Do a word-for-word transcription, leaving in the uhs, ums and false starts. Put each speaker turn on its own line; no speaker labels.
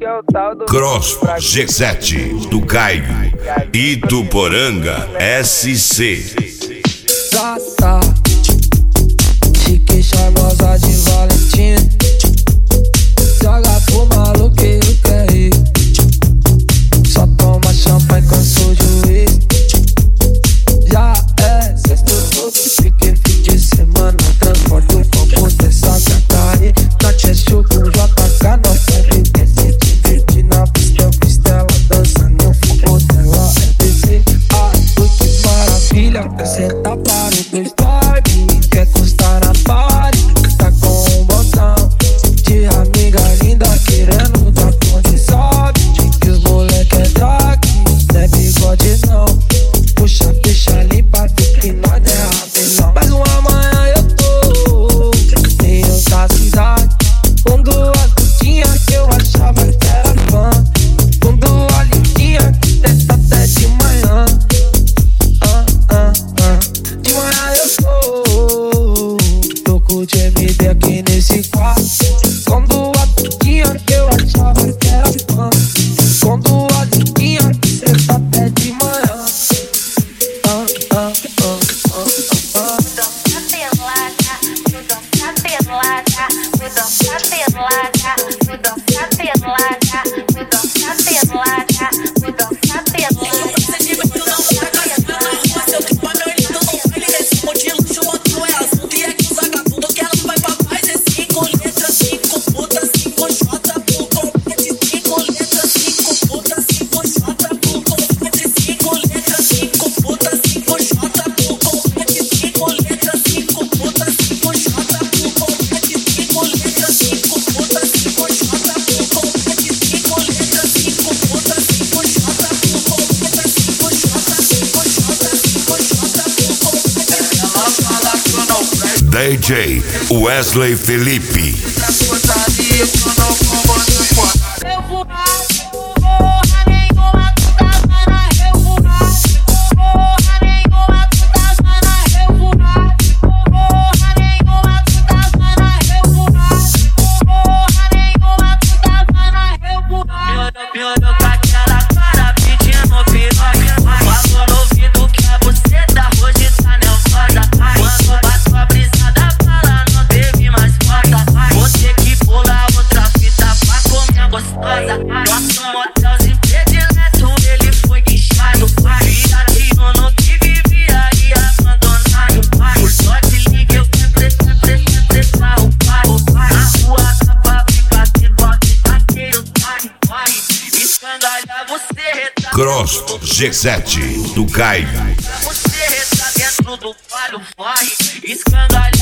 Cross G sete do Caio, Ituporanga S C.
Gata, chique charmosa de Valentina, joga pro maluco que quer ir. Só toma champanhe com seu juiz. Já é sexto doce, fique fim de semana. Transporte o copo dessa gata aí. Na Cheshire com J K, não serve. Quer se divertir na pista, eu fiz dela dançando no fogo dela. É descer, ah, que maravilha. Você tá para o teu style, quer custar na party. Tá com um botão de amiga linda querendo dar ponte, sabe? Que os moleque é drag, não é bigode não. Puxa, deixa limpa, que nós é rapelão. Mas uma amanhã eu tô meio da cidade, com duas putinhas que eu achava que era fã, com duas lindinhas que testa até de manhã. Ah, ah, ah. De manhã eu tô, tô com o M D aqui nesse quarto, com duas putinhas que eu achava que era fã, com duas lindinhas que testa até de manhã. Ah, ah, ah, ah, ah.
D J Wesley Felipe. Cross G sete do Caio.
Você tá dentro do palio, vai escangalhar.